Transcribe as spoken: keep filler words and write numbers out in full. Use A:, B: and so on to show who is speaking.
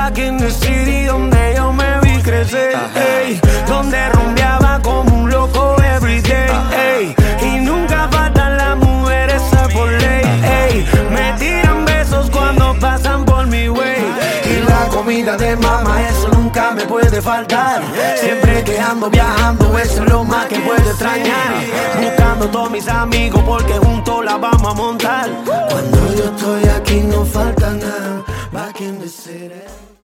A: back in the city donde yo me vi crecer, ey, donde rumbeaba como un loco everyday, ey, y nunca faltan las mujeres a por ley, ey, me tiran besos cuando pasan por mi way, y la comida de mamá, eso nunca me puede faltar. Siempre que ando viajando, eso es lo más que puedo extrañar. Buscando todos mis amigos porque juntos la vamos a montar. Cuando yo estoy aquí no falta nada. Back in the city.